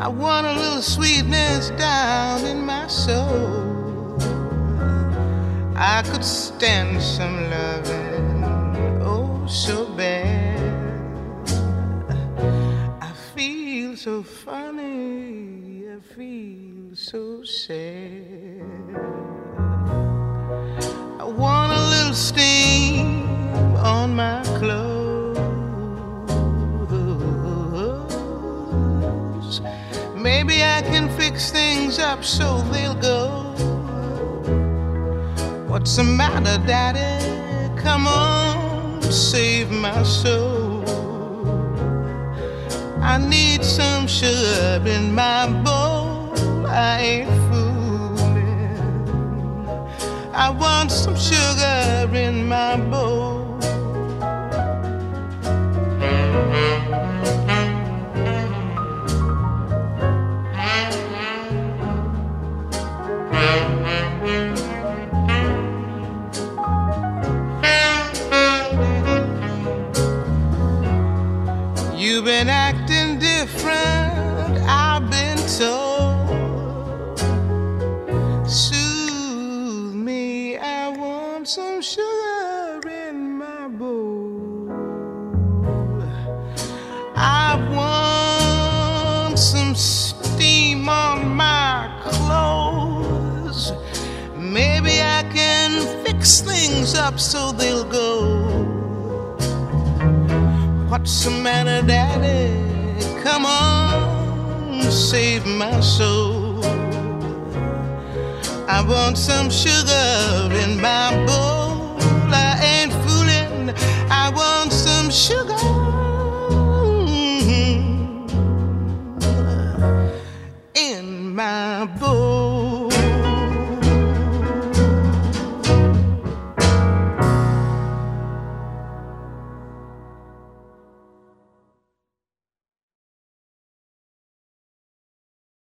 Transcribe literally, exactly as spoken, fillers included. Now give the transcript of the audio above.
want a little sweetness down in my soul. I could stand some loving, oh, so bad. I feel so funny, I feel so sad. I want a little steam on my clothes. Maybe I can fix things up so they'll go. What's the matter, Daddy? Come on, save my soul. I need some sugar in my bowl. I ain't fooling. I want some sugar in my bowl. You've been acting different, I've been told. Soothe me, I want some sugar in my bowl. I want some steam on my clothes. Maybe I can fix things up so they'll go. What's the matter, Daddy? Come on, save my soul. I want some sugar in my bowl.